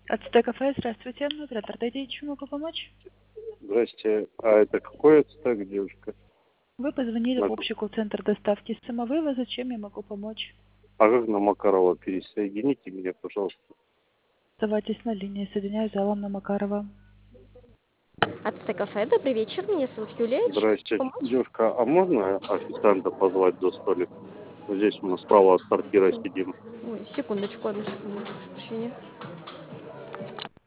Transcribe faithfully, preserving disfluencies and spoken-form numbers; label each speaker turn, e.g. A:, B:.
A: АЦТ кафе, здравствуйте. Оператор, дайте, чем могу помочь?
B: Здрасте. А это какой ацтек, девушка?
A: Вы позвонили
B: На
A: в
B: ку-
A: общий колл-центр доставки самовывоза. Чем я могу помочь?
B: А как на Макарова пересоедините меня, пожалуйста?
A: Оставайтесь на линии. Соединяю залом на Макарова.
C: АЦТ кафе, добрый вечер, меня зовут Юлия. Чем
B: Здрасте.
C: помочь?
B: Девушка, а можно официанта позвать за столик? Вот здесь мы справа от сортира сидим.
C: Ой, секундочку, одну секунду, прошу прощения.